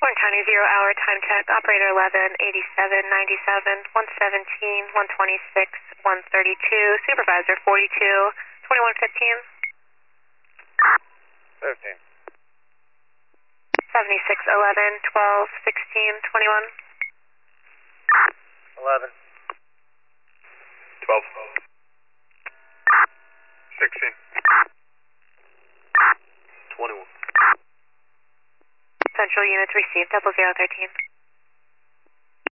Warren County 0 hour time check, operator 11, 87, 97, 117, 126, 132, supervisor 42, 2115. 15. 76, 11, 12, 16, 21. 11. 12. 16. 21. Central units received, 0013.